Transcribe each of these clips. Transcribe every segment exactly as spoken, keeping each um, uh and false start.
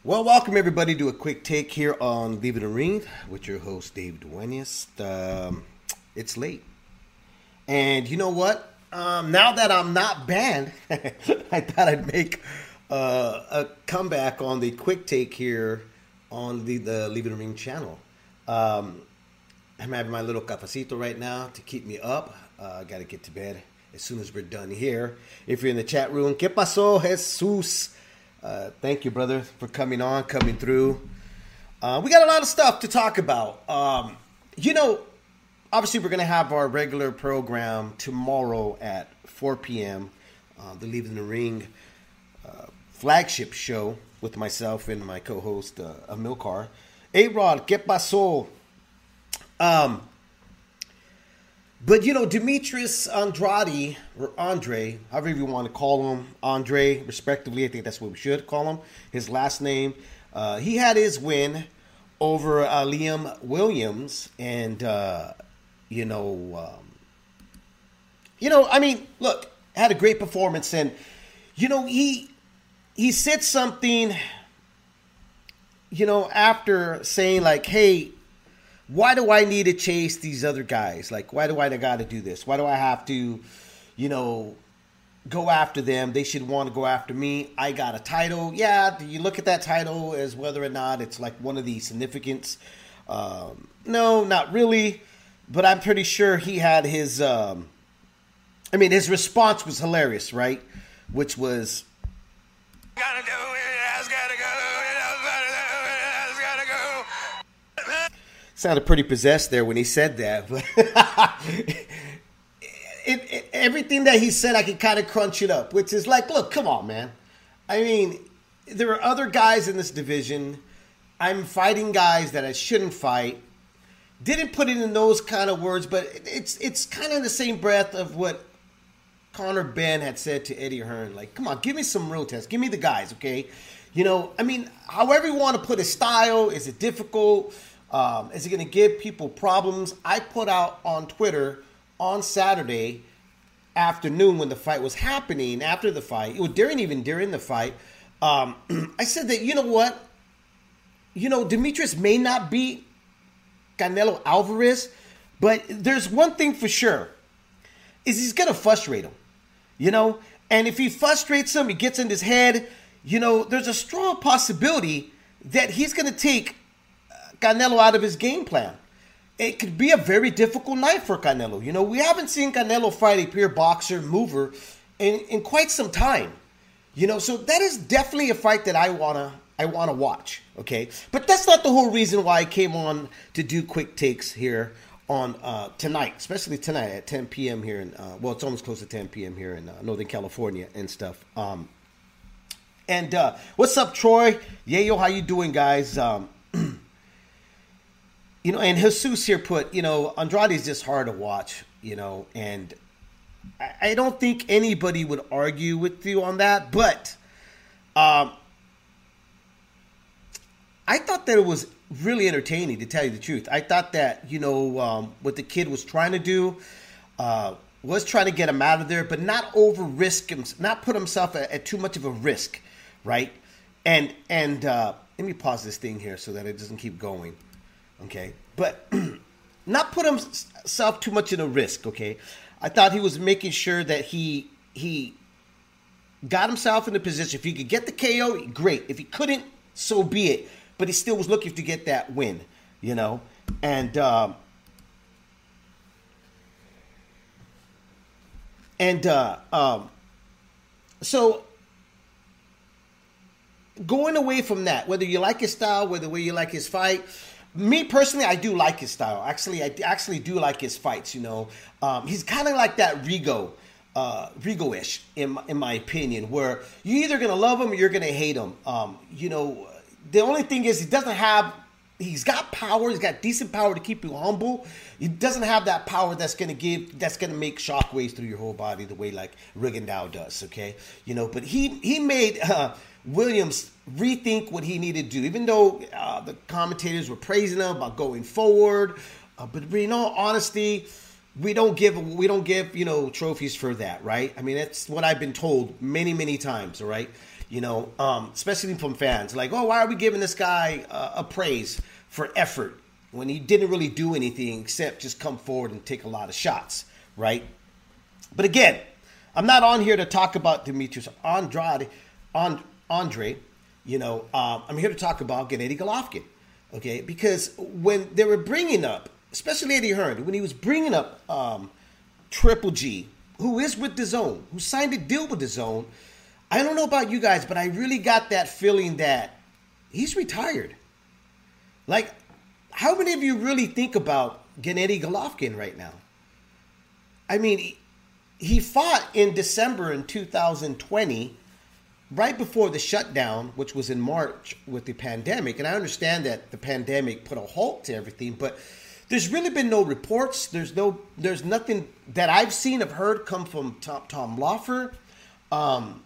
Well, welcome everybody to a quick take here on Leave It a Ring with your host Dave Duenas. Um, it's late, and you know what? Um, now that I'm not banned, I thought I'd make uh, a comeback on the quick take here on the, the Leave It a Ring channel. Um, I'm having my little cafecito right now to keep me up. Uh, I got to get to bed as soon as we're done here. If you're in the chat room, ¿Qué pasó, Jesus? Uh, thank you, brother, for coming on, coming through. Uh, we got a lot of stuff to talk about. Um, you know, obviously we're going to have our regular program tomorrow at four p.m. Uh, the Leave It in the Ring uh, flagship show with myself and my co-host, uh, Amilcar. A-Rod, ¿Qué pasó? Um, but, you know, Demetrius Andrade, or Andre, however you want to call him, Andre, respectively, I think that's what we should call him, his last name. Uh, he had his win over uh, Liam Williams, and, uh, you know, um, you know, I mean, look, had a great performance, and, you know, he he said something, you know, after saying, like, hey, why do I need to chase these other guys? Like, why do I got to do this? Why do I have to, you know, go after them? They should want to go after me. I got a title. Yeah, do you look at that title as whether or not it's like one of the significance? Um, no, not really. But I'm pretty sure he had his, um, I mean, his response was hilarious, right? Which was, gotta do it, I gotta go. Sounded pretty possessed there when he said that. But it, it, everything that he said, I could kind of crunch it up, which is like, look, come on, man. I mean, there are other guys in this division. I'm fighting guys that I shouldn't fight. Didn't put it in those kind of words, but it's it's kind of the same breath of what Conor Benn had said to Eddie Hearn. Like, come on, give me some real tests. Give me the guys, okay? You know, I mean, however you want to put a style, is it difficult? Um, is it going to give people problems? I put out on Twitter on Saturday afternoon when the fight was happening, after the fight, it was during even during the fight, um, I said that, you know what? You know, Demetrius may not beat Canelo Alvarez, but there's one thing for sure, is he's going to frustrate him, you know? And if he frustrates him, he gets in his head, you know, there's a strong possibility that he's going to take Canelo out of his game plan. It could be a very difficult night for Canelo. You know, we haven't seen Canelo fight a pure boxer, mover in, in quite some time. You know, so that is definitely a fight that I wanna I wanna watch. Okay, but that's not the whole reason why I came on to do quick takes here on uh, tonight, especially tonight at ten p.m. here in uh, well, it's almost close to ten p.m. here in uh, Northern California and stuff. Um, and uh, what's up, Troy? Yeah, yo, how you doing, guys? Um, You know, and Jesus here put, you know, Andrade is just hard to watch, you know, and I, I don't think anybody would argue with you on that, but um, I thought that it was really entertaining, to tell you the truth. I thought that, you know, um, what the kid was trying to do uh, was trying to get him out of there, but not over risk him, not put himself at, at too much of a risk, right? And, and uh, let me pause this thing here so that it doesn't keep going. Okay, but not put himself too much in a risk, okay? I thought he was making sure that he he got himself in a position. If he could get the K O, great. If he couldn't, so be it. But he still was looking to get that win, you know? And, um, and uh, um, so going away from that, whether you like his style, whether you like his fight, me personally, I do like his style. Actually, I actually do like his fights, you know. Um, he's kind of like that Rigo, uh, Rigo-ish, in, my- in my opinion, where you're either going to love him or you're going to hate him. Um, you know, the only thing is he doesn't have, he's got power, he's got decent power to keep you humble. He doesn't have that power that's going to give, that's going to make shockwaves through your whole body the way like Rigondeaux does, okay? You know, but he, he made uh, Williams rethink what he needed to do, even though uh, the commentators were praising him about going forward. Uh, but in all honesty, we don't give we don't give you know trophies for that, right? I mean, that's what I've been told many many times, all right? You know, um, especially from fans, like, oh, why are we giving this guy uh, a praise for effort when he didn't really do anything except just come forward and take a lot of shots, right? But again, I'm not on here to talk about Demetrius Andrade, and, Andre. You know, um, I'm here to talk about Gennady Golovkin, okay? Because when they were bringing up, especially Eddie Hearn, when he was bringing up um, Triple G, who is with DAZN, who signed a deal with DAZN, I don't know about you guys, but I really got that feeling that he's retired. Like, how many of you really think about Gennady Golovkin right now? I mean, he fought in December in two thousand twenty, right before the shutdown, which was in March with the pandemic. And I understand that the pandemic put a halt to everything, but there's really been no reports. There's no, there's nothing that I've seen, have heard come from Tom, Tom Lawfer. Um,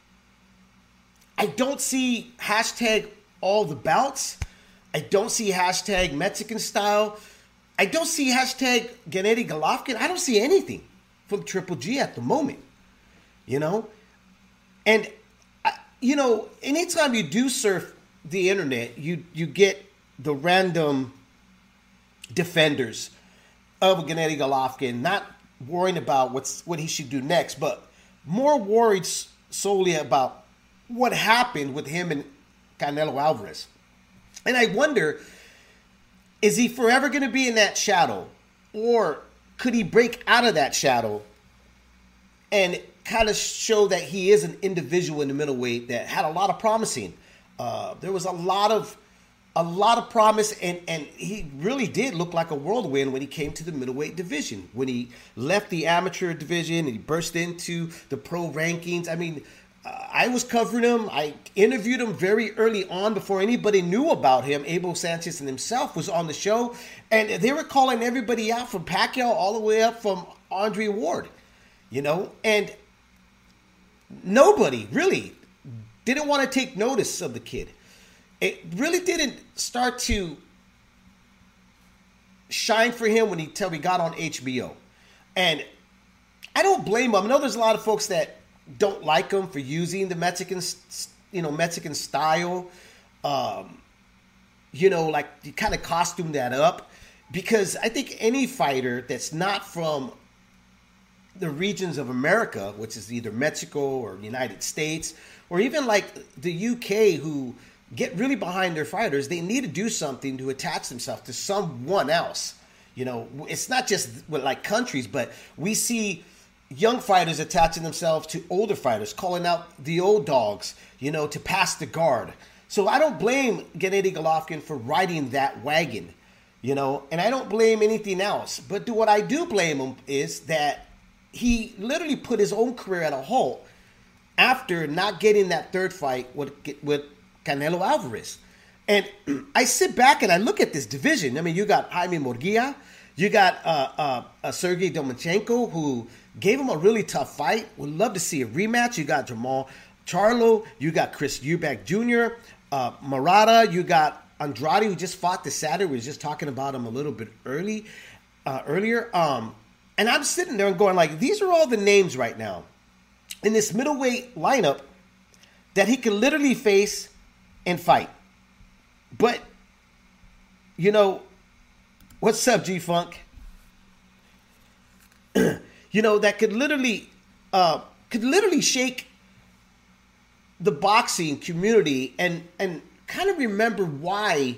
I don't see hashtag all the bouts. I don't see hashtag Mexican style. I don't see hashtag Gennady Golovkin. I don't see anything from Triple G at the moment, you know? And, you know, anytime you do surf the internet, you, you get the random defenders of Gennady Golovkin, not worrying about what's what he should do next, but more worried solely about what happened with him and Canelo Alvarez. And I wonder, is he forever going to be in that shadow? Or could he break out of that shadow and kind of show that he is an individual in the middleweight that had a lot of promising? Uh, there was a lot of a lot of promise, and, and he really did look like a whirlwind when he came to the middleweight division. When he left the amateur division and he burst into the pro rankings. I mean, uh, I was covering him. I interviewed him very early on before anybody knew about him. Abel Sanchez and himself was on the show, and they were calling everybody out from Pacquiao all the way up from Andre Ward, you know, and nobody really didn't want to take notice of the kid. It really didn't start to shine for him when he till we got on H B O. And I don't blame him. I know there's a lot of folks that don't like him for using the Mexican, you know, Mexican style. Um, you know, like you kind of costume that up. Because I think any fighter that's not from the regions of America, which is either Mexico or the United States, or even like the U K, who get really behind their fighters, they need to do something to attach themselves to someone else. You know, it's not just with like countries, but we see young fighters attaching themselves to older fighters, calling out the old dogs, you know, to pass the guard. So I don't blame Gennady Golovkin for riding that wagon, you know, and I don't blame anything else. But what I do blame him is that he literally put his own career at a halt after not getting that third fight with with Canelo Alvarez. And I sit back and I look at this division. I mean, you got Jaime Murguia, you got uh, uh, uh, Sergey Domachenko, who gave him a really tough fight. Would love to see a rematch. You got Jamal Charlo, you got Chris Eubank Junior, uh, Murata, you got Andrade, who just fought this Saturday. We were just talking about him a little bit early, uh, earlier. Um, and I'm sitting there and going like, these are all the names right now in this middleweight lineup that he could literally face and fight. But, you know, what's up, G-Funk? You know, that could literally, uh, could literally shake the boxing community and, and kind of remember why,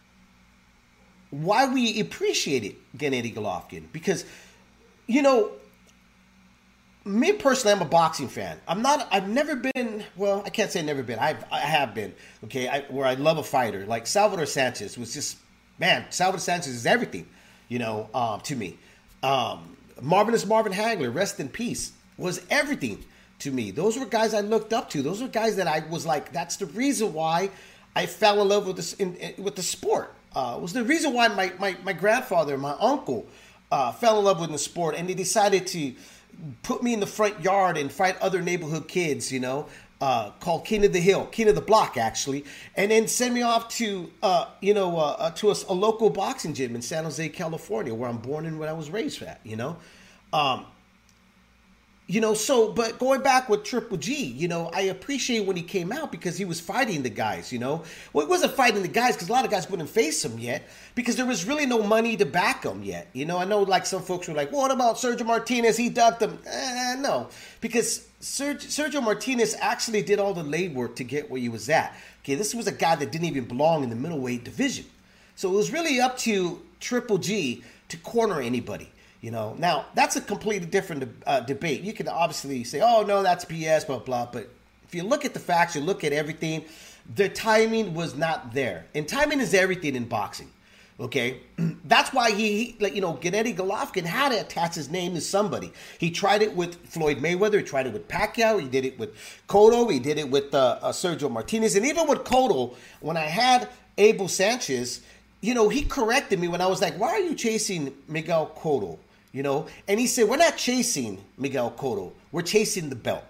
why we appreciated Gennady Golovkin. Because, you know, me personally, I'm a boxing fan. I'm not. I've never been. Well, I can't say never been. I've. I have been. Okay, I, where I love a fighter like Salvador Sanchez was just man. Salvador Sanchez is everything, you know, um, to me. Um, Marvelous Marvin Hagler, rest in peace, was everything to me. Those were guys I looked up to. Those were guys that I was like. That's the reason why I fell in love with this in, in, with the sport. Uh, it was the reason why my my, my grandfather, my uncle, uh, fell in love with the sport, and they decided to put me in the front yard and fight other neighborhood kids, you know. uh, called King of the Hill, King of the Block, actually, and then send me off to, uh, you know, uh, uh, to a, a local boxing gym in San Jose, California, where I'm born and where I was raised at, you know. Um, You know, so, but going back with Triple G, you know, I appreciate when he came out because he was fighting the guys, you know. Well, he wasn't fighting the guys because a lot of guys wouldn't face him yet because there was really no money to back him yet. You know, I know like some folks were like, well, what about Sergio Martinez? He ducked him. Eh, no, because Sergio, Sergio Martinez actually did all the legwork to get where he was at. Okay, this was a guy that didn't even belong in the middleweight division. So it was really up to Triple G to corner anybody. You know, now that's a completely different uh, debate. You can obviously say, "Oh no, that's B S," blah blah. But if you look at the facts, you look at everything, the timing was not there, and timing is everything in boxing. Okay, that's why he, like you know, Gennady Golovkin had to attach his name to somebody. He tried it with Floyd Mayweather. He tried it with Pacquiao. He did it with Cotto. He did it with uh, uh, Sergio Martinez, and even with Cotto, when I had Abel Sanchez, you know, he corrected me when I was like, "Why are you chasing Miguel Cotto?" You know, and he said, we're not chasing Miguel Cotto. We're chasing the belt.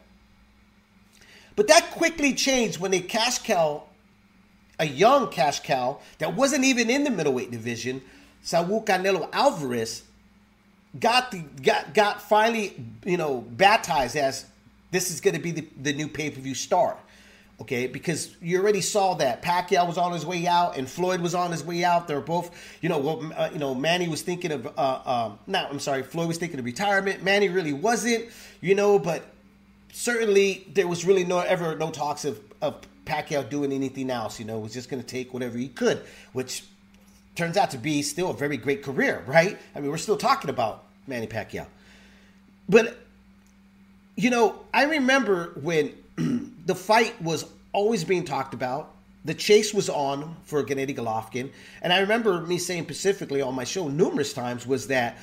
But that quickly changed when a cash cow, a young cash cow that wasn't even in the middleweight division, Saul Canelo Alvarez, got the got got finally, you know, baptized as this is going to be the, the new pay-per-view star. Okay, because you already saw that Pacquiao was on his way out and Floyd was on his way out. They were both, you know, well, uh, you know, Manny was thinking of, uh, um, no, I'm sorry, Floyd was thinking of retirement. Manny really wasn't, you know, but certainly there was really no ever no talks of, of Pacquiao doing anything else. You know, it was just going to take whatever he could, which turns out to be still a very great career, right? I mean, we're still talking about Manny Pacquiao, but you know, I remember when the fight was always being talked about. The chase was on for Gennady Golovkin. And I remember me saying specifically on my show numerous times was that,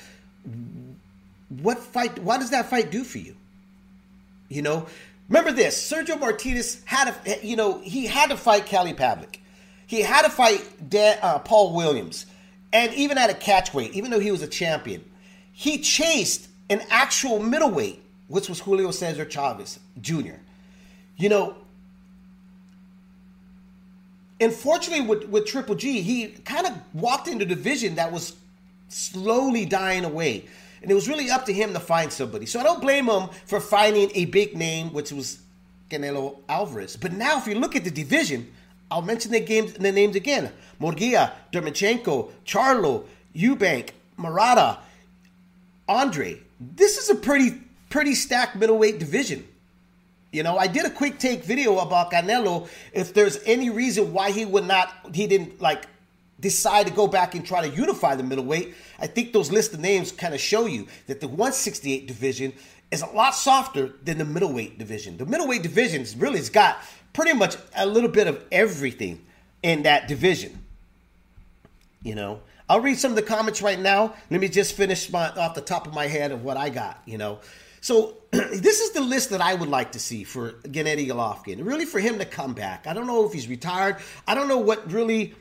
what fight, what does that fight do for you? You know, remember this, Sergio Martinez had to, you know, he had to fight Kelly Pavlik. He had to fight Dan, uh, Paul Williams. And even at a catchweight, even though he was a champion, he chased an actual middleweight, which was Julio Cesar Chavez Junior You know, unfortunately with, with Triple G, he kind of walked into a division that was slowly dying away. And it was really up to him to find somebody. So I don't blame him for finding a big name, which was Canelo Alvarez. But now if you look at the division, I'll mention the, games, the names again. Murguia, Dermachenko, Charlo, Eubank, Murata, Andre. This is a pretty, pretty stacked middleweight division. You know, I did a quick take video about Canelo. If there's any reason why he would not, he didn't like decide to go back and try to unify the middleweight. I think those list of names kind of show you that the one sixty-eight division is a lot softer than the middleweight division. The middleweight division really has got pretty much a little bit of everything in that division. You know, I'll read some of the comments right now. Let me just finish my off the top of my head of what I got, you know. So this is the list that I would like to see for Gennady Golovkin. Really for him to come back. I don't know if he's retired. I don't know what really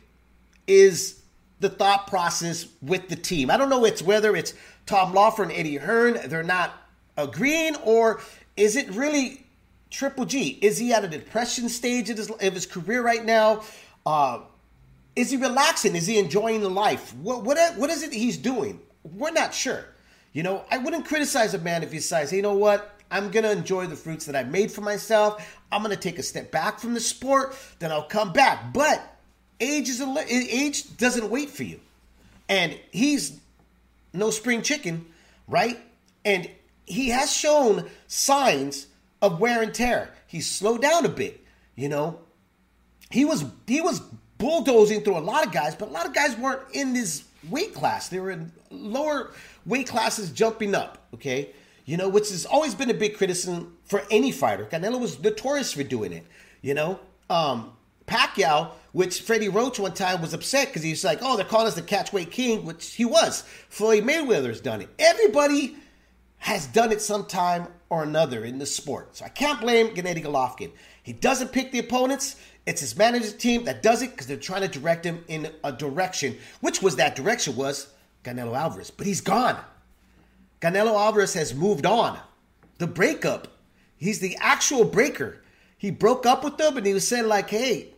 is the thought process with the team. I don't know it's whether it's Tom Loeffler and Eddie Hearn, they're not agreeing, or is it really Triple G? Is he at a depression stage of his, of his career right now? Uh, is he relaxing? Is he enjoying the life? What, what, what is it he's doing? We're not sure. You know, I wouldn't criticize a man if he says, hey, you know what? I'm going to enjoy the fruits that I made for myself. I'm going to take a step back from the sport. Then I'll come back. But age is a, age doesn't wait for you. And he's no spring chicken, right? And he has shown signs of wear and tear. He's slowed down a bit, you know. He was he was bulldozing through a lot of guys, but a lot of guys weren't in this weight class. They were in lower weight classes jumping up, okay? You know, which has always been a big criticism for any fighter. Canelo was notorious for doing it, you know? Um, Pacquiao, which Freddie Roach one time was upset because he was like, oh, they're calling us the catchweight king, which he was. Floyd Mayweather's done it. Everybody has done it sometime or another in the sport. So I can't blame Gennady Golovkin. He doesn't pick the opponents. It's his manager's team that does it because they're trying to direct him in a direction, which was that direction was Canelo Alvarez. But he's gone. Canelo Alvarez has moved on. The breakup, he's the actual breaker. he broke up with them and he was saying like, hey,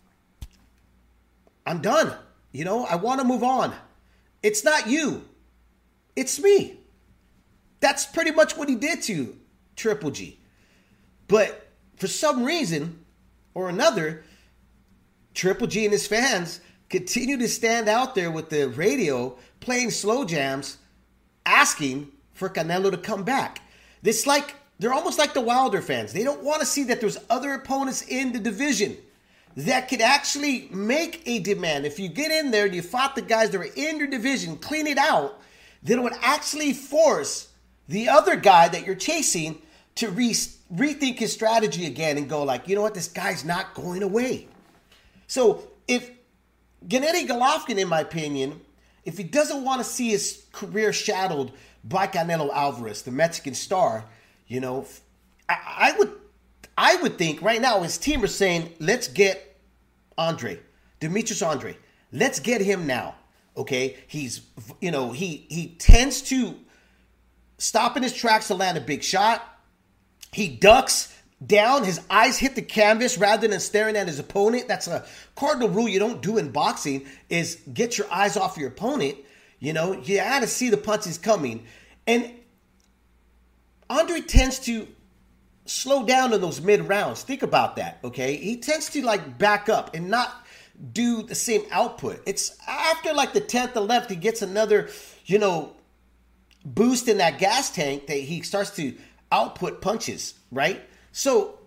I'm done. You know, I want to move on. It's not you. It's me. That's pretty much what he did to Triple G. But for some reason or another, Triple G and his fans continue to stand out there with the radio playing slow jams, asking for Canelo to come back. It's like, they're almost like the Wilder fans. They don't want to see that there's other opponents in the division that could actually make a demand. If you get in there and you fought the guys that are in your division, clean it out, then it would actually force the other guy that you're chasing to re- rethink his strategy again and go like, you know what, this guy's not going away. So if Gennady Golovkin, in my opinion, if he doesn't want to see his career shadowed by Canelo Alvarez, the Mexican star, you know, I, I would I would think right now his team are saying, let's get Andre, Demetrius Andre. Let's get him now, okay? He's, you know, he he tends to stop in his tracks to land a big shot. He ducks down. His eyes hit the canvas rather than staring at his opponent. That's a cardinal rule you don't do in boxing, is get your eyes off your opponent. You know, you got to see the punches coming. And Andre tends to slow down in those mid rounds. Think about that, okay? He tends to like back up and not do the same output. It's after like the tenth, eleventh, he gets another, you know, boost in that gas tank that he starts to output punches, right? So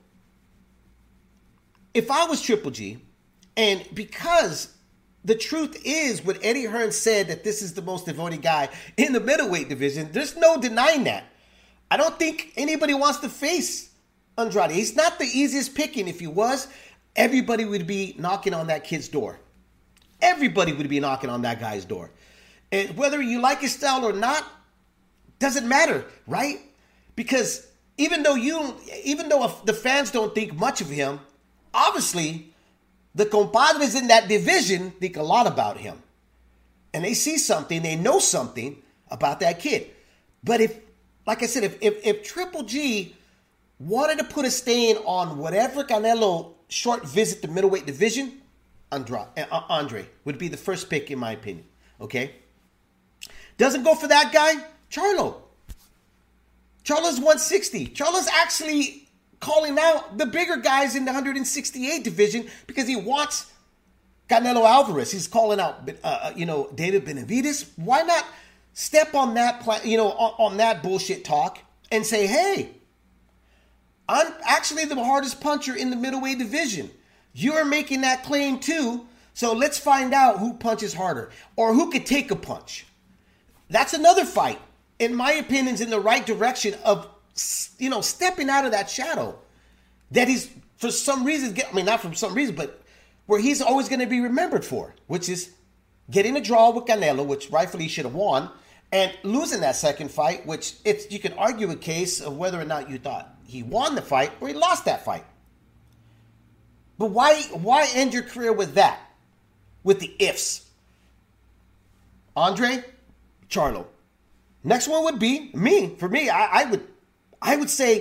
if I was Triple G, and because the truth is what Eddie Hearn said, that this is the most devoted guy in the middleweight division, there's no denying that. I don't think anybody wants to face Andrade. He's not the easiest picking. If he was, everybody would be knocking on that kid's door. Everybody would be knocking on that guy's door. And whether you like his style or not, doesn't matter, right? Because even though you, even though the fans don't think much of him, obviously the compadres in that division think a lot about him. And they see something, they know something about that kid. But if, like I said, if if, if Triple G wanted to put a stain on whatever Canelo short visit the middleweight division, Andre, uh, Andre would be the first pick in my opinion. Okay? Doesn't go for that guy, Charlo. Charlo's one sixty. Charlo's actually calling out the bigger guys in the one sixty-eight division because he wants Canelo Alvarez. He's calling out, uh, you know, David Benavidez. Why not step on that, pla- you know, on, on that bullshit talk and say, hey, I'm actually the hardest puncher in the middleweight division. You're making that claim too, so let's find out who punches harder or who could take a punch. That's another fight. In my opinion, is in the right direction of, you know, stepping out of that shadow that he's, for some reason, get, I mean, not for some reason, but where he's always going to be remembered for, which is getting a draw with Canelo, which rightfully he should have won, and losing that second fight, which it's, you can argue a case of whether or not you thought he won the fight or he lost that fight. But why, why end your career with that? With the ifs. Andre, Charlo. Next one would be me. For me, I, I would I would say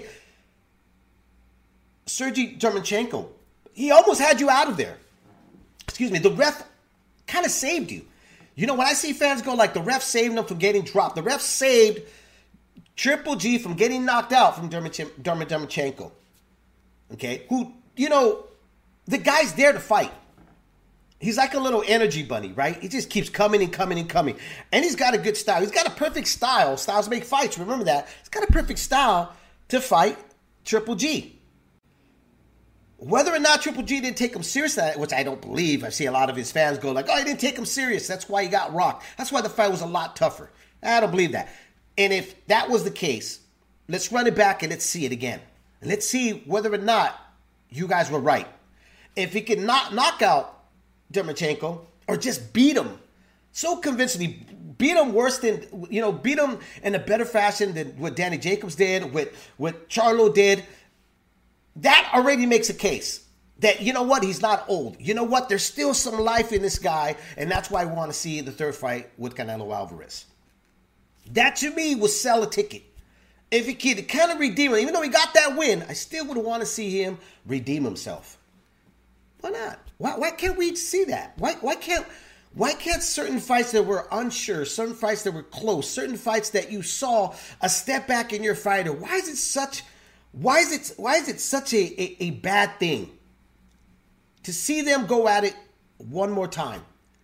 Sergey Derevyanchenko. He almost had you out of there. Excuse me. The ref kind of saved you. You know, when I see fans go like, the ref saved them from getting dropped. The ref saved Triple G from getting knocked out from Derevyanchenko. Okay? Who, you know, the guy's there to fight. He's like a little energy bunny, right? He just keeps coming and coming and coming. And he's got a good style. He's got a perfect style. Styles make fights. Remember that. He's got a perfect style to fight Triple G. Whether or not Triple G didn't take him serious, which I don't believe. I see a lot of his fans go like, oh, he didn't take him serious. That's why he got rocked. That's why the fight was a lot tougher. I don't believe that. And if that was the case, let's run it back and let's see it again. And let's see whether or not you guys were right. If he could not knock out Derevyanchenko, or just beat him so convincingly, beat him worse than, you know, beat him in a better fashion than what Danny Jacobs did, what, what Charlo did, that already makes a case that, you know what, he's not old. You know what, there's still some life in this guy, and that's why I want to see the third fight with Canelo Alvarez. That, to me, will sell a ticket. if he could kind of redeem him, even though he got that win, I still would want to see him redeem himself. Why not? Why, why can't we see that? Why why can't why can't certain fights that were unsure, certain fights that were close, certain fights that you saw a step back in your fighter? Why is it such why is it why is it such a, a, a bad thing to see them go at it one more time?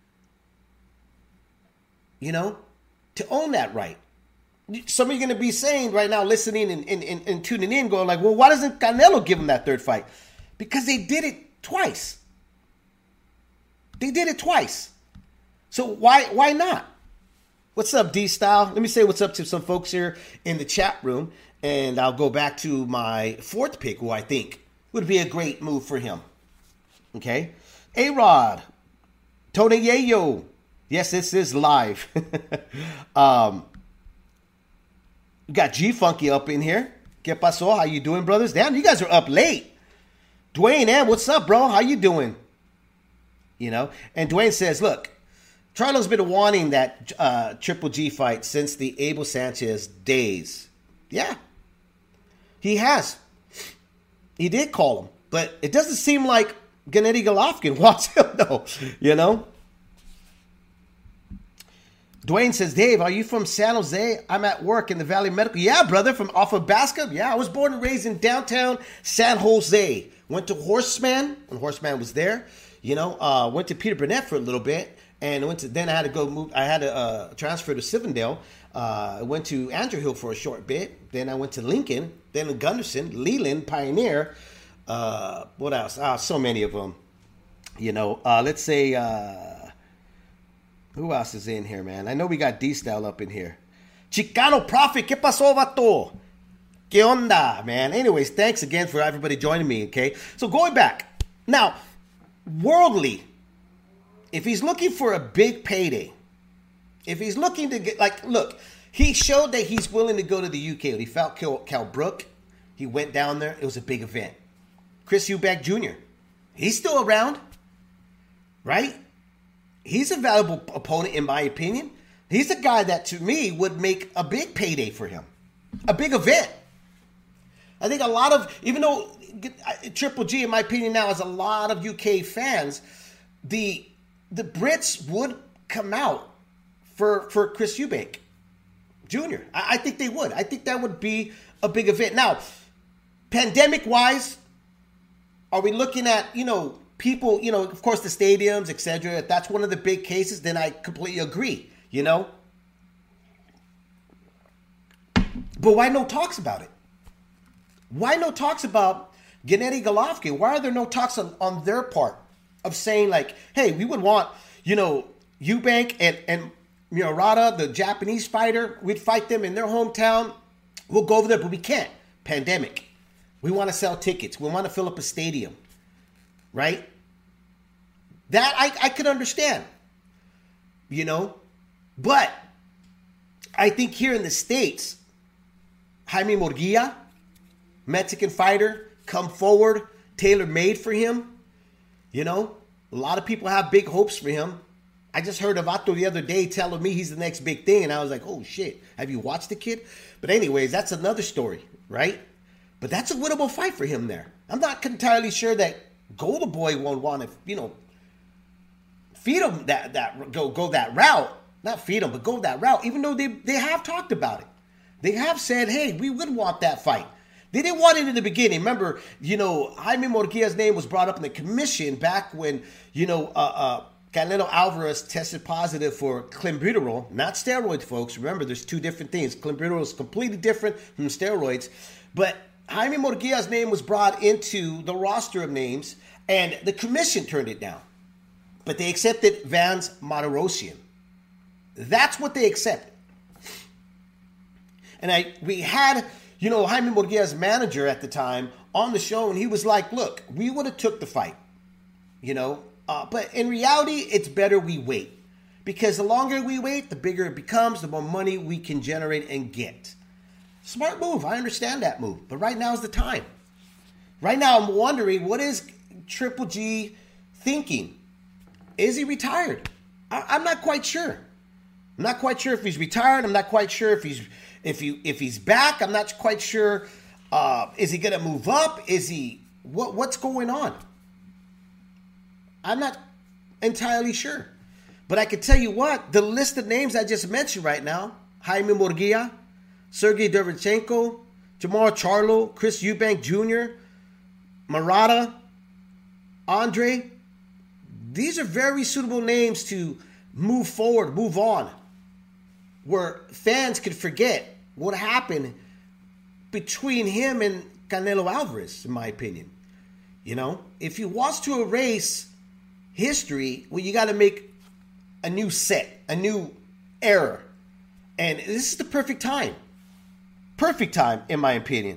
You know, to own that right. Some of you are going to be saying right now, listening and, and, and, and tuning in, going like, well, why doesn't Canelo give him that third fight? Because they did it twice. They did it twice. So why why not? What's up, D-Style? Let me say what's up to some folks here in the chat room, and I'll go back to my fourth pick, who I think would be a great move for him. Okay? A-Rod. Tony Yayo. Yes, this is live. um... We got G-Funky up in here. ¿Qué pasó? How you doing, brothers? Damn, you guys are up late. Dwayne, eh, what's up, bro? How you doing? You know? And Dwayne says, look, Charlo's been wanting that uh, Triple G fight since the Abel Sanchez days. Yeah. He has. He did call him. But it doesn't seem like Gennady Golovkin wants him, though. You know? Dwayne says, Dave, are you from San Jose? I'm at work in the Valley Medical. Yeah, brother, from off of Basca. Yeah, I was born and raised in downtown San Jose. Went to Horseman when Horseman was there. You know, uh, went to Peter Burnett for a little bit, and went to. Then I had to go move. I had to uh, transfer to Sivendale. Uh, I went to Andrew Hill for a short bit. Then I went to Lincoln. Then Gunderson, Leland, Pioneer. Uh, what else? Ah, so many of them. You know, uh, let's say. Uh, Who else is in here, man? I know we got D-Style up in here. Chicano Prophet, ¿qué pasó, vato? ¿Qué onda, man? Anyways, thanks again for everybody joining me, okay? So going back. Now, worldly, if he's looking for a big payday, if he's looking to get, like, look, he showed that he's willing to go to the U K. He fought Cal, Cal Brook. He went down there. It was a big event. Chris Eubank Junior, he's still around, right? He's a valuable opponent, in my opinion. He's a guy that, to me, would make a big payday for him. A big event. I think a lot of, even though Triple G, in my opinion now, has a lot of U K fans, the the Brits would come out for, for Chris Eubank Junior I, I think they would. I think that would be a big event. Now, pandemic-wise, are we looking at, you know, people, you know, of course, the stadiums, et cetera. If that's one of the big cases, then I completely agree, you know. But why no talks about it? Why no talks about Gennady Golovkin? Why are there no talks on, on their part of saying, like, hey, we would want, you know, Eubank and, and Murata, the Japanese fighter, we'd fight them in their hometown. We'll go over there, but we can't. Pandemic. We want to sell tickets. We want to fill up a stadium. Right? That I, I could understand, you know, but I think here in the States, Jaime Murguia, Mexican fighter, come forward, tailor-made for him, you know, a lot of people have big hopes for him. I just heard Avato the other day telling me he's the next big thing, and I was like, oh shit, have you watched the kid? But anyways, that's another story, right? But that's a winnable fight for him there. I'm not entirely sure that Golden Boy won't want to, you know, feed him that that go go that route. Not feed him, but go that route. Even though they they have talked about it, they have said, "Hey, we would want that fight." They didn't want it in the beginning. Remember, you know, Jaime Murguia's name was brought up in the commission back when, you know, uh, uh, Canelo Alvarez tested positive for clenbuterol, not steroids, folks. Remember, there's two different things. Clenbuterol is completely different from steroids, but Jaime Murguia's name was brought into the roster of names, and the commission turned it down. But they accepted Vance Martirosyan. That's what they accepted. And I we had, you know, Jaime Murguia's manager at the time on the show, and he was like, look, we would have took the fight, you know, uh, but in reality, it's better we wait. Because the longer we wait, the bigger it becomes, the more money we can generate and get. Smart move. I understand that move. But right now is the time. Right now I'm wondering, what is Triple G thinking? Is he retired? I, I'm not quite sure. I'm not quite sure if he's retired. I'm not quite sure if he's if he if he's back. I'm not quite sure. Uh, is he going to move up? Is he what what's going on? I'm not entirely sure. But I can tell you what, the list of names I just mentioned right now, Jaime Murguia, Sergey Derevchenko, Jamal Charlo, Chris Eubank Junior, Murata, Andre, these are very suitable names to move forward, move on, where fans could forget what happened between him and Canelo Alvarez, in my opinion. You know, if you want to erase history, well, you got to make a new set, a new era. And this is the perfect time. Perfect time, in my opinion.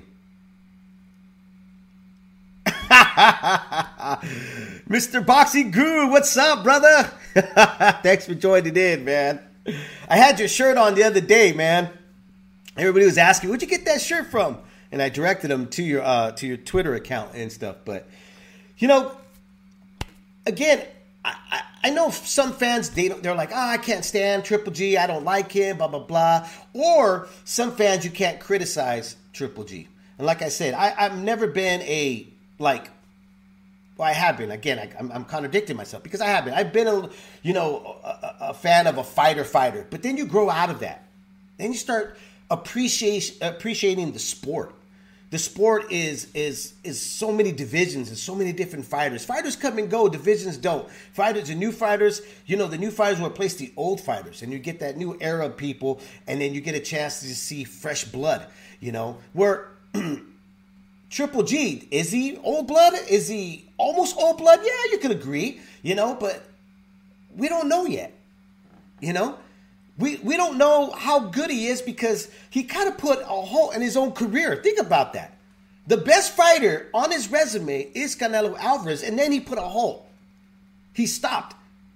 Mister Boxing Guru, what's up, brother? Thanks for joining in, man. I had your shirt on the other day, man. Everybody was asking, where'd you get that shirt from? And I directed them to your uh, to your Twitter account and stuff. But, you know, again, I, I, I know some fans, they, they're like, oh, I can't stand Triple G. I don't like him, blah, blah, blah. Or some fans, you can't criticize Triple G. And like I said, I, I've never been a, like, well, I have been. Again, I, I'm, I'm contradicting myself because I have been. I've been, a, you know, a, a fan of a fighter fighter. But then you grow out of that. Then you start appreciate, appreciating the sport. The sport is is is so many divisions and so many different fighters. Fighters come and go, divisions don't. Fighters and new fighters, you know, the new fighters will replace the old fighters, and you get that new era of people, and then you get a chance to see fresh blood, you know. Where Triple G, is he old blood? Is he almost old blood? Yeah, you could agree, you know, but we don't know yet, you know. We we don't know how good he is because he kind of put a hole in his own career. Think about that. The best fighter on his resume is Canelo Alvarez, and then he put a hole. He stopped.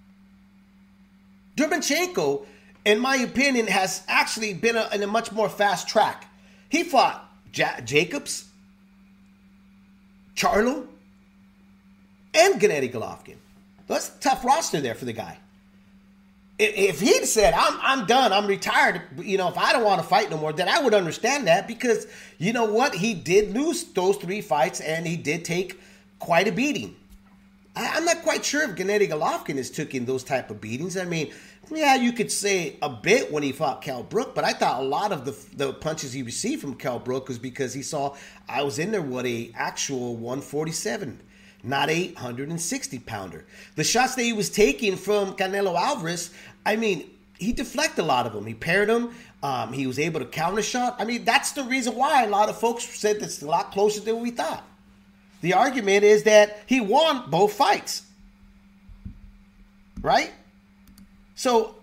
Derevchenko, in my opinion, has actually been a, in a much more fast track. He fought ja- Jacobs, Charlo, and Gennady Golovkin. That's a tough roster there for the guy. If he'd said, I'm I'm done, I'm retired, you know, if I don't want to fight no more, then I would understand that because, you know what, he did lose those three fights and he did take quite a beating. I, I'm not quite sure if Gennady Golovkin has taken those type of beatings. I mean, yeah, you could say a bit when he fought Kell Brook, but I thought a lot of the the punches he received from Kell Brook was because he saw I was in there with a actual one forty-seven. Not a one hundred sixty pounder. The shots that he was taking from Canelo Alvarez, I mean, he deflected a lot of them. He paired them. Um, he was able to counter shot. I mean, that's the reason why a lot of folks said it's a lot closer than we thought. The argument is that he won both fights. Right? So,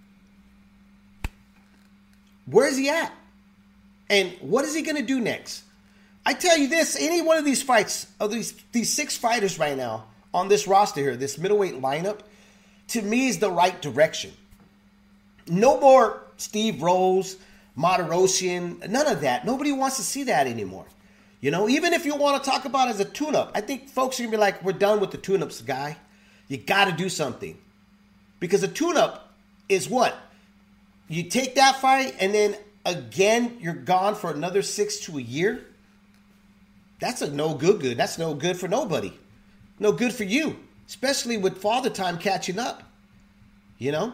where's he at? And what is he going to do next? I tell you this, any one of these fights, of these, these six fighters right now on this roster here, this middleweight lineup, to me is the right direction. No more Steve Rose, Martirosyan, none of that. Nobody wants to see that anymore. You know, even if you want to talk about it as a tune-up, I think folks are going to be like, we're done with the tune-ups, guy. You got to do something. Because a tune-up is what? You take that fight and then again, you're gone for another six to a year. That's a no good good. That's no good for nobody. No good for you. Especially with Father Time catching up. You know?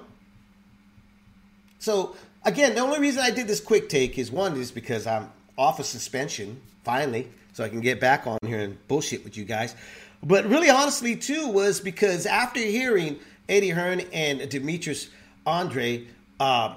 So, again, the only reason I did this quick take is one is because I'm off of suspension, finally, so I can get back on here and bullshit with you guys. But really, honestly, too, was because after hearing Eddie Hearn and Demetrius Andre, uh,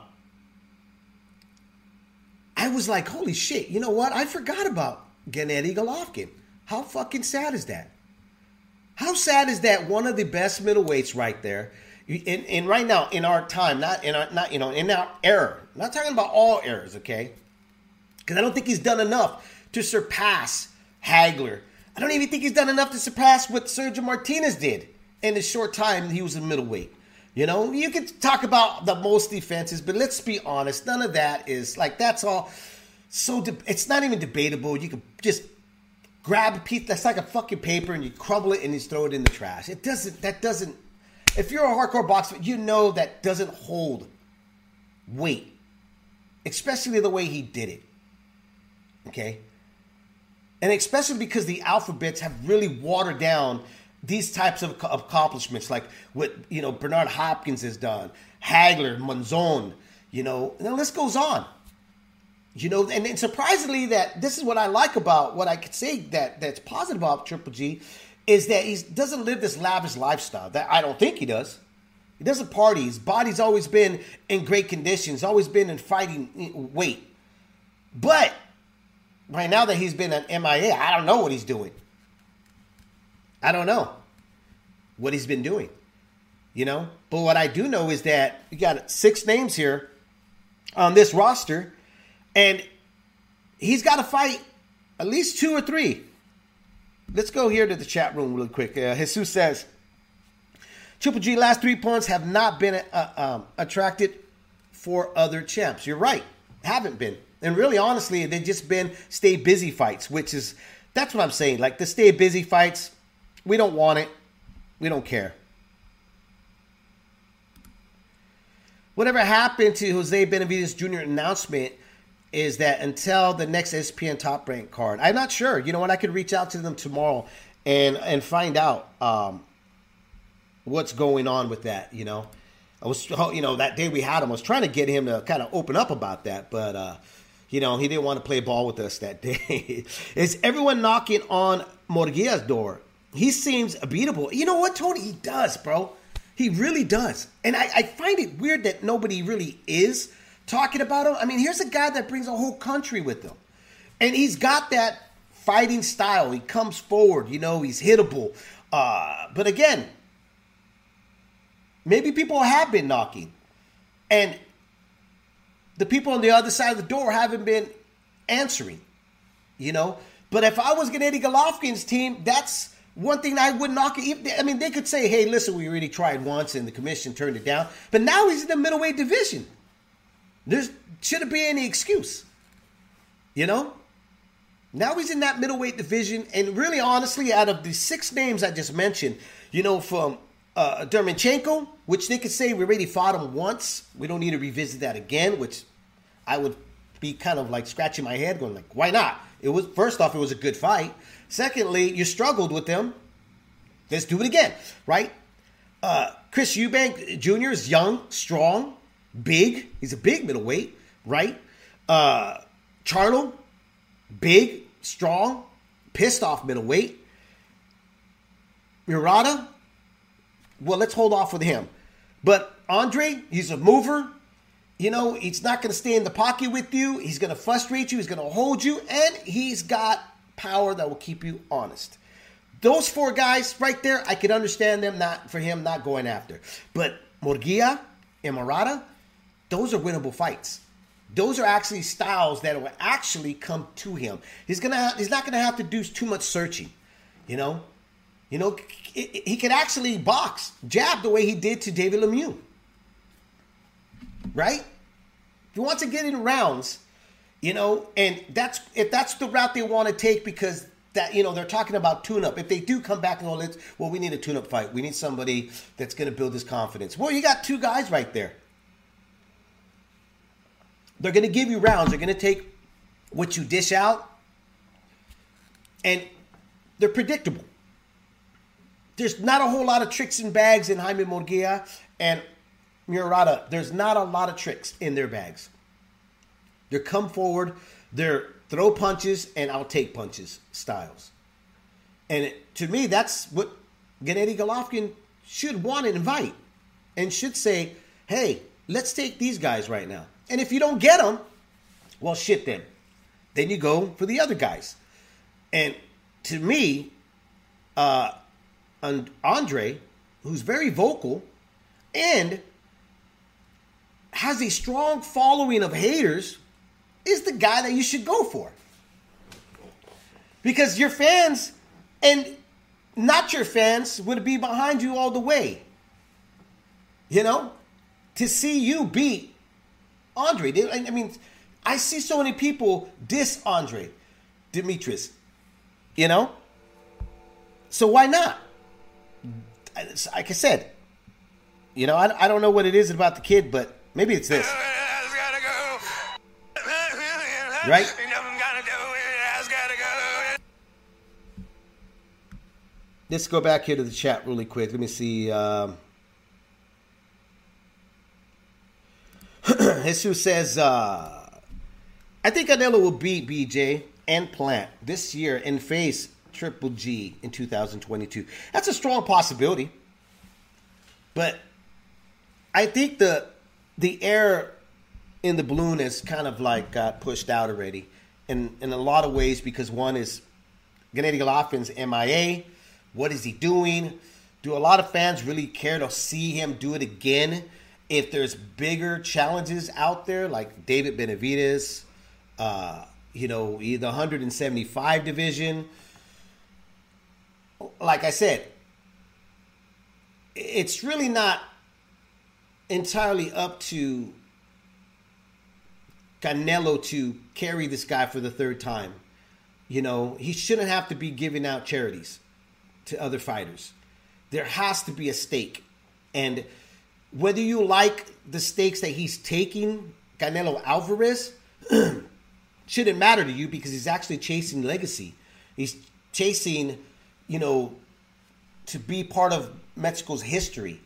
I was like, holy shit, you know what? I forgot about Gennady Golovkin. How fucking sad is that? How sad is that one of the best middleweights right there, and, and right now in our time, not in our, not you know, in our era. I'm not talking about all eras, okay? Because I don't think he's done enough to surpass Hagler. I don't even think he's done enough to surpass what Sergio Martinez did in the short time he was a middleweight. You know, you could talk about the most defenses, but let's be honest, none of that is like that's all. So de- it's not even debatable. You can just grab a piece that's like a fucking paper and you crumble it and you throw it in the trash. It doesn't. That doesn't. If you're a hardcore boxer, you know that doesn't hold weight, especially the way he did it. Okay? And especially because the alphabets have really watered down these types of accomplishments, like what, you know, Bernard Hopkins has done, Hagler, Monzon, you know, and the list goes on. You know, and, and surprisingly, that this is what I like about what I could say that that's positive about Triple G, is that he doesn't live this lavish lifestyle. That I don't think he does. He doesn't party. His body's always been in great conditions, always been in fighting weight. But right now that he's been an M I A, I don't know what he's doing. I don't know what he's been doing, you know. But what I do know is that we got six names here on this roster, and he's got to fight at least two or three. Let's go here to the chat room really quick. Uh, Jesus says, Triple G last three points have not been uh, um, attracted for other champs. You're right. Haven't been. And really, honestly, they've just been stay busy fights, which is, that's what I'm saying. Like the stay busy fights, we don't want it. We don't care. Whatever happened to Jose Benavidez Junior announcement is that until the next S P N Top Rank card, I'm not sure. You know what? I could reach out to them tomorrow and and find out um, what's going on with that. You know, I was, you know, that day we had him, I was trying to get him to kind of open up about that, but uh, you know, he didn't want to play ball with us that day. Is everyone knocking on Murguia's door? He seems beatable. You know what, Tony? He does, bro. He really does. And I, I find it weird that nobody really is talking about him. I mean, here's a guy that brings a whole country with him. And he's got that fighting style. He comes forward. You know, he's hittable. Uh, but again, maybe people have been knocking. And the people on the other side of the door haven't been answering. You know? But if I was Gennady Golovkin's team, that's one thing I would knock it. I mean, they could say, hey, listen, we already tried once and the commission turned it down. But now he's in the middleweight division. There shouldn't be any excuse. You know? Now he's in that middleweight division. And really, honestly, out of the six names I just mentioned, you know, from uh, Dermanchenko, which they could say we already fought him once. We don't need to revisit that again, which I would be kind of like scratching my head going like, why not? It was, first off, it was a good fight. Secondly, you struggled with them. Let's do it again, right? Uh, Chris Eubank Junior is young, strong, big. He's a big middleweight, right? Uh, Charlo, big, strong, pissed off middleweight. Murata, well, let's hold off with him. But Andre, he's a mover. You know, he's not going to stay in the pocket with you. He's going to frustrate you. He's going to hold you. And he's got power that will keep you honest. Those four guys right there, I could understand them not for him not going after. But Murguia and Murata, those are winnable fights. Those are actually styles that will actually come to him. He's gonna he's not gonna have to do too much searching. You know, you know he can actually box, jab the way he did to David Lemieux. Right? If he wants to get in rounds, you know, and that's if that's the route they want to take because that, you know, they're talking about tune-up. If they do come back and go, let's, well, we need a tune-up fight. We need somebody that's going to build his confidence. Well, you got two guys right there. They're going to give you rounds. They're going to take what you dish out, and they're predictable. There's not a whole lot of tricks and bags in Jaime Murguia and Murata. There's not a lot of tricks in their bags. They're come forward, they're throw punches, and I'll take punches styles. And it, to me, that's what Gennady Golovkin should want and invite. And should say, hey, let's take these guys right now. And if you don't get them, well, shit then. Then you go for the other guys. And to me, uh, and Andre, who's very vocal and has a strong following of haters, is the guy that you should go for. Because your fans and not your fans would be behind you all the way. You know? To see you beat Andre. I mean, I see so many people diss Andre Demetrius. You know? So why not? Like I said, you know, I, I don't know what it is about the kid, but maybe it's this. Right? Let's go back here to the chat really quick. Let me see. Um, Jesus says, uh, I think Canelo will beat B J and Plant this year and face Triple G in two thousand twenty-two. That's a strong possibility. But I think the the air in the balloon has kind of like got pushed out already. In, in a lot of ways, because one is Gennady Golovkin's M I A. What is he doing? Do a lot of fans really care to see him do it again? If there's bigger challenges out there, like David Benavidez, uh, you know, the one seventy-five division. Like I said, it's really not entirely up to Canelo to carry this guy for the third time. You know, he shouldn't have to be giving out charities to other fighters. There has to be a stake. And whether you like the stakes that he's taking, Canelo Alvarez, shouldn't matter to you because he's actually chasing legacy. He's chasing, you know, to be part of Mexico's history.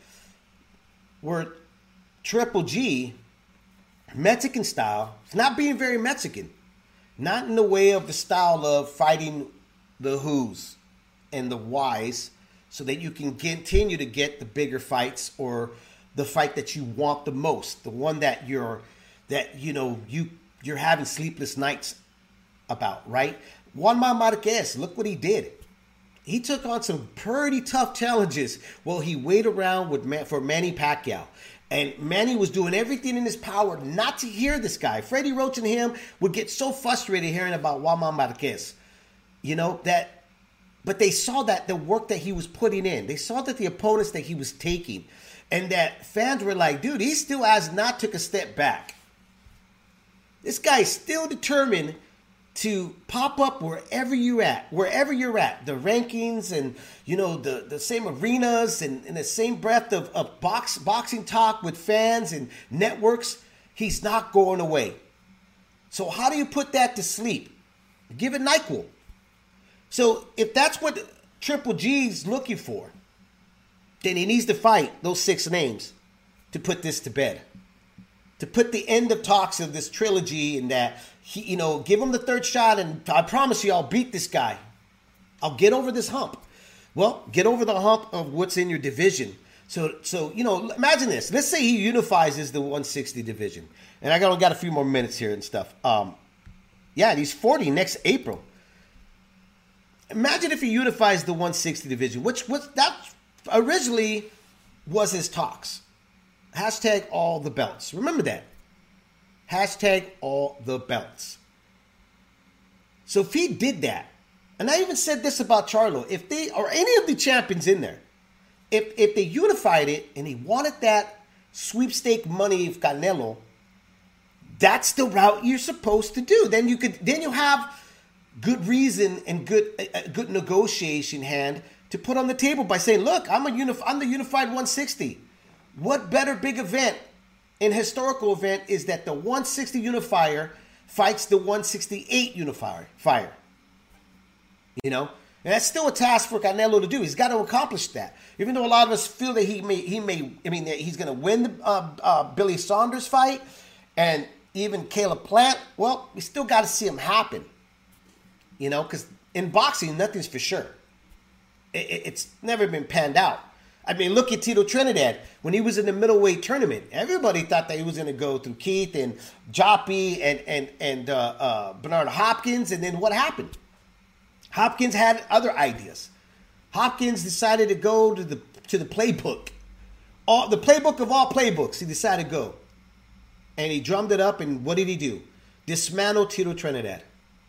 Where Triple G, Mexican style, is not being very Mexican. Not in the way of the style of fighting the who's and the whys so that you can continue to get the bigger fights or the fight that you want the most, the one that you're, that, you know, you, you're having sleepless nights about, right? Juan Marquez, look what he did. He took on some pretty tough challenges while he waited around with for Manny Pacquiao. And Manny was doing everything in his power not to hear this guy. Freddie Roach and him would get so frustrated hearing about Juan Marquez. You know, that, but they saw that the work that he was putting in. They saw that the opponents that he was taking. And that fans were like, dude, he still has not took a step back. This guy is still determined to pop up wherever you're at, wherever you're at, the rankings and, you know, the, the same arenas and, and the same breadth of, of box, boxing talk with fans and networks. He's not going away. So how do you put that to sleep? Give it NyQuil. So if that's what Triple G's looking for, then he needs to fight those six names to put this to bed. To put the end of talks of this trilogy and that, he, you know, give him the third shot and I promise you I'll beat this guy. I'll get over this hump. Well, get over the hump of what's in your division. So, so you know, imagine this. Let's say he unifies as the one sixty division. And I got, got a few more minutes here and stuff. Um, yeah, he's forty next April. Imagine if he unifies the one sixty division, which was that originally was his talks. Hashtag all the belts. Remember that. Hashtag all the belts. So if he did that, and I even said this about Charlo, if they, or any of the champions in there, if if they unified it and he wanted that sweepstake money of Canelo, that's the route you're supposed to do. Then you could, then you have good reason and good a good negotiation hand to put on the table by saying, look, I'm a unif- I'm the unified one sixty. What better big event, an historical event, is that the one sixty unifier fights the one sixty-eight unifier fire? You know, and that's still a task for Canelo to do. He's got to accomplish that. Even though a lot of us feel that he may, he may, I mean, that he's going to win the uh, uh, Billy Saunders fight, and even Caleb Plant. Well, we still got to see him happen. You know, because in boxing, nothing's for sure. It, it, it's never been panned out. I mean, look at Tito Trinidad. When he was in the middleweight tournament, everybody thought that he was going to go through Keith and Joppy and and and uh, uh, Bernard Hopkins. And then what happened? Hopkins had other ideas. Hopkins decided to go to the to the playbook, all the playbook of all playbooks. He decided to go, and he drummed it up. And what did he do? Dismantle Tito Trinidad.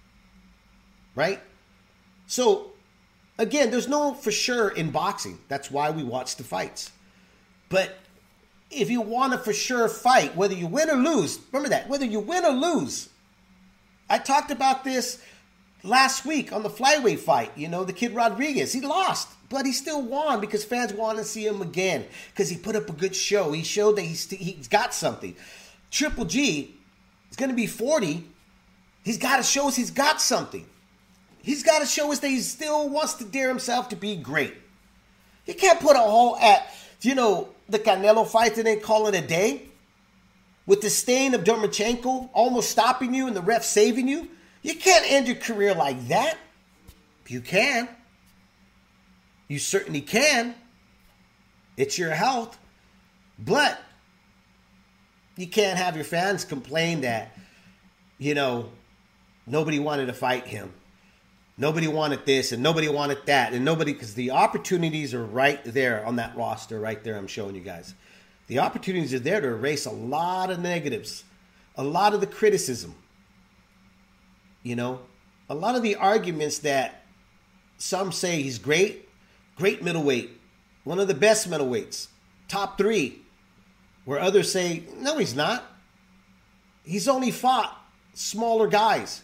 Right? So. Again, there's no for sure in boxing. That's why we watch the fights. But if you want a for sure fight, whether you win or lose, remember that, whether you win or lose. I talked about this last week on the flyweight fight. You know, the kid Rodriguez, he lost, but he still won because fans want to see him again because he put up a good show. He showed that he's, he's got something. Triple G is going to be forty He's got to show us he's got something. He's got to show us that he still wants to dare himself to be great. He can't put a whole at, you know, the Canelo fight and then call it a day. With the stain of Dermachenko almost stopping you and the ref saving you. You can't end your career like that. You can. You certainly can. It's your health. But you can't have your fans complain that, you know, nobody wanted to fight him. Nobody wanted this and nobody wanted that. And nobody, because the opportunities are right there on that roster right there I'm showing you guys. The opportunities are there to erase a lot of negatives. A lot of the criticism. You know, a lot of the arguments that some say he's great, great middleweight, one of the best middleweights, top three, where others say, no, he's not. He's only fought smaller guys.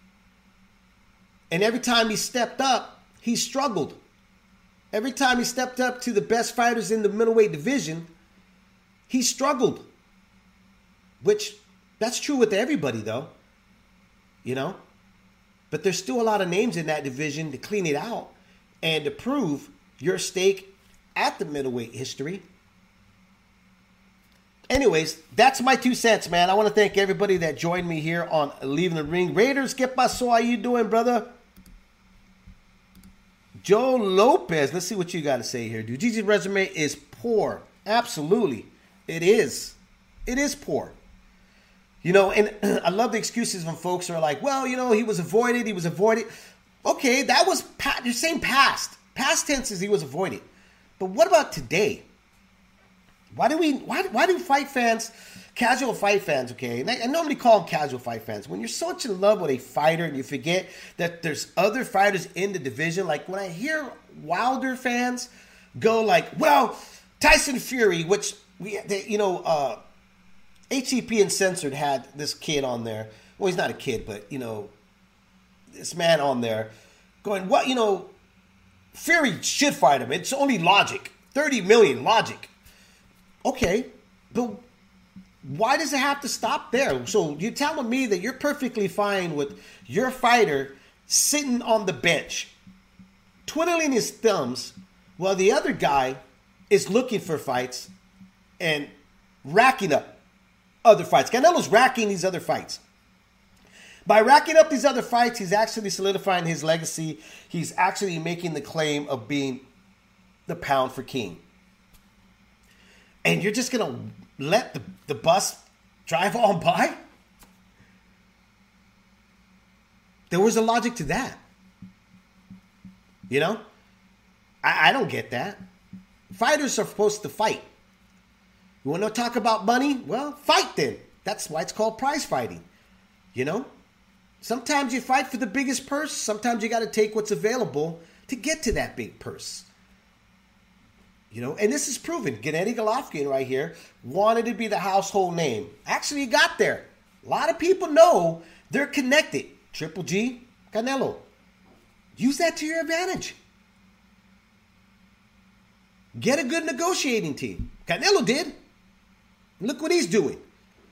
And every time he stepped up, he struggled. Every time he stepped up to the best fighters in the middleweight division, he struggled. Which, that's true with everybody, though. You know? But there's still a lot of names in that division to clean it out and to prove your stake at the middleweight history. Anyways, that's my two cents, man. I want to thank everybody that joined me here on Leaving the Ring. Raiders, ¿qué pasó? How you doing, brother? Joe Lopez, let's see what you got to say here, dude. Gigi's resume is poor. Absolutely. It is. It is poor. You know, and I love the excuses when folks are like, well, you know, he was avoided, he was avoided. Okay, that was, pa- you're saying past. Past tense is he was avoided. But what about today? Why do we, why, why do fight fans, casual fight fans, okay, and I, I normally call them casual fight fans, when you're so much in love with a fighter and you forget that there's other fighters in the division, like when I hear Wilder fans go like, well, Tyson Fury, which, we, they, you know, uh, H E P Uncensored had this kid on there. Well, he's not a kid, but, you know, this man on there going, what, you know, Fury should fight him. It's only logic. thirty million, logic. Okay, but why does it have to stop there? So you're telling me that you're perfectly fine with your fighter sitting on the bench, twiddling his thumbs, while the other guy is looking for fights and racking up other fights. Canelo's racking these other fights. By racking up these other fights, he's actually solidifying his legacy. He's actually making the claim of being the pound for king. And you're just going to let the, the bus drive on by? There was a logic to that. You know? I, I don't get that. Fighters are supposed to fight. You want to talk about money? Well, fight then. That's why it's called prize fighting. You know? Sometimes you fight for the biggest purse. Sometimes you got to take what's available to get to that big purse. You know? And this is proven. Gennady Golovkin right here wanted to be the household name. Actually, he got there. A lot of people know they're connected. Triple G, Canelo. Use that to your advantage. Get a good negotiating team. Canelo did. Look what he's doing.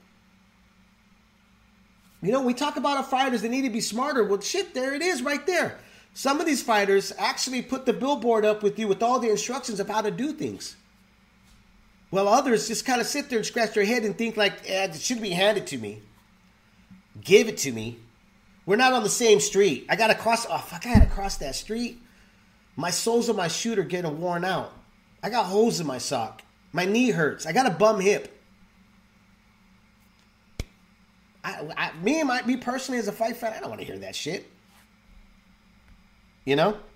You know, we talk about our fighters that need to be smarter. Well, shit, there it is right there. Some of these fighters actually put the billboard up with you with all the instructions of how to do things. While others just kind of sit there and scratch their head and think like, eh, it should be handed to me. Give it to me. We're not on the same street. I got to cross. Oh, fuck, I got to cross that street. My soles of my shoe are getting worn out. I got holes in my sock. My knee hurts. I got a bum hip. I, I, me and my, me personally as a fight fan, I don't want to hear that shit. You know?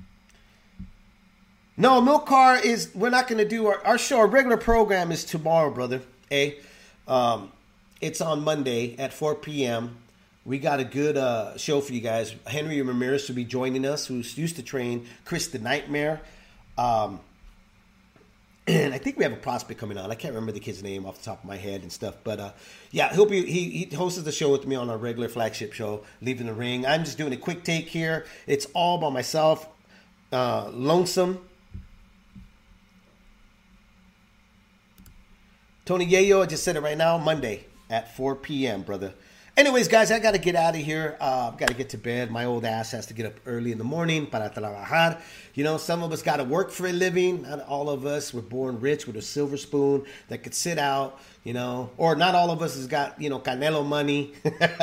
No, Milk Car is, we're not going to do our, our show. Our regular program is tomorrow, brother. Eh? Um, it's on Monday at four p.m. We got a good uh, show for you guys. Henry Ramirez will be joining us, who's used to train Chris the Nightmare. Um, and I think we have a prospect coming on. I can't remember the kid's name off the top of my head and stuff. But uh, yeah, he'll be he, he hosts the show with me on our regular flagship show, Leaving the Ring. I'm just doing a quick take here. It's all by myself. Uh, lonesome. Tony Yayo, I just said it right now, Monday at four p.m., brother. Anyways, guys, I got to get out of here. Uh, I've got to get to bed. My old ass has to get up early in the morning para trabajar. You know, some of us got to work for a living. Not all of us were born rich with a silver spoon that could sit out, you know. Or not all of us has got, you know, Canelo money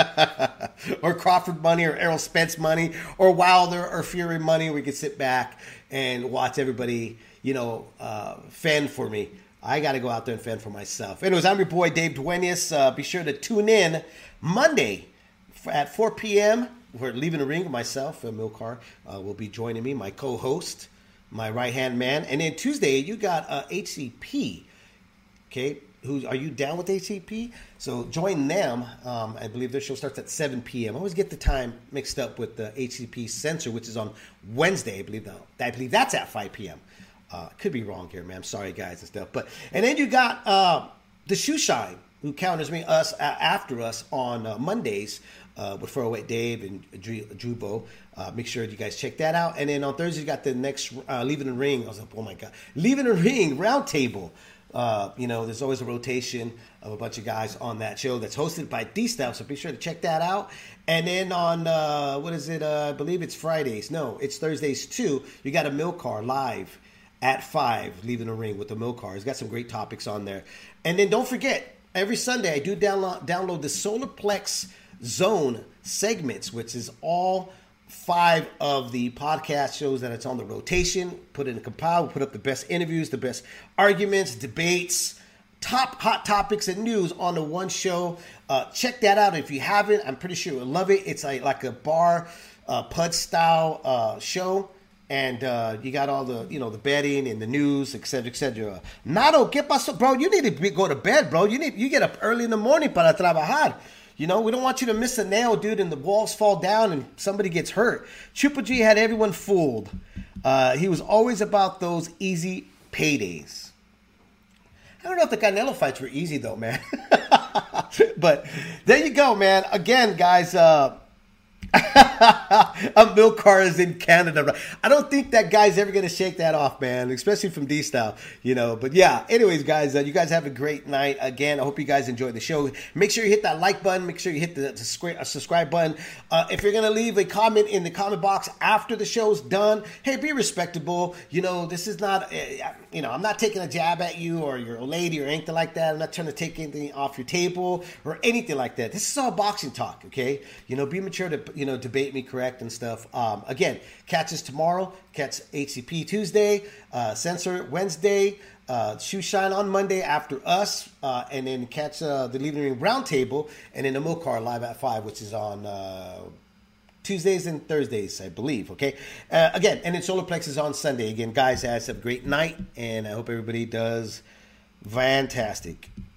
or Crawford money or Errol Spence money or Wilder or Fury money. We could sit back and watch everybody, you know, uh, fend for me. I got to go out there and fend for myself. Anyways, I'm your boy, Dave Duenas. Uh, be sure to tune in Monday at four p.m. We're leaving the ring with myself. Uh, Milcar uh, will be joining me, my co-host, my right-hand man. And then Tuesday, you got uh, H C P. Okay, who are you down with H C P? So join them. Um, I believe their show starts at seven p.m. I always get the time mixed up with the H C P Censor, which is on Wednesday. I believe that. I believe that's at five p.m. Uh, could be wrong here, man. I'm sorry, guys, and stuff. But and then you got uh, the Shoe Shine, who counters me us uh, after us on uh, Mondays uh, with four oh eight Dave and Drew, Drewbo. Uh, make sure you guys check that out. And then on Thursday, you got the next uh, Leaving the Ring. I was like, oh my god, Leaving the Ring Roundtable. Uh, you know, there's always a rotation of a bunch of guys on that show that's hosted by D-Style, so be sure to check that out. And then on, uh, what is it? Uh, I believe it's Fridays. No, it's Thursdays too. You got a Milcar live at five, Leaving the Ring with the Milcar. He's got some great topics on there. And then don't forget, every Sunday I do download, download the Solarplex Zone segments, which is all five of the podcast shows that it's on the rotation. Put it in a compile. We put up the best interviews, the best arguments, debates, top hot topics and news on the one show. Uh, check that out if you haven't. I'm pretty sure you'll love it. It's a, like a bar uh, pud style uh, show. And uh, you got all the, you know, the betting and the news, et cetera, et cetera. Nato, ¿qué pasó? Bro, you need to be, go to bed, bro. You need you get up early in the morning para trabajar. You know, we don't want you to miss a nail, dude, and the walls fall down and somebody gets hurt. Triple G had everyone fooled. Uh, he was always about those easy paydays. I don't know if the Canelo fights were easy, though, man. But there you go, man. Again, guys, uh, a Milcar is in Canada. I don't think that guy's ever going to shake that off, man, especially from D-Style, you know. But yeah, anyways, guys, uh, you guys have a great night. Again, I hope you guys enjoyed the show. Make sure you hit that like button. Make sure you hit the, the subscribe button. Uh, if you're going to leave a comment in the comment box after the show's done, hey, be respectable. You know, this is not, uh, you know, I'm not taking a jab at you or you're a lady or anything like that. I'm not trying to take anything off your table or anything like that. This is all boxing talk, okay? You know, be mature to, you know, debate me correct and stuff. Um, again, catch us tomorrow. Catch H C P Tuesday, uh, Censor Wednesday, uh, Shoe Shine on Monday after us, uh, and then catch uh, the Leaving the Ring Roundtable, and then the Milcar live at five, which is on uh, Tuesdays and Thursdays, I believe. Okay. Uh, again, and then Solarplex is on Sunday. Again, guys, guys, have a great night, and I hope everybody does fantastic.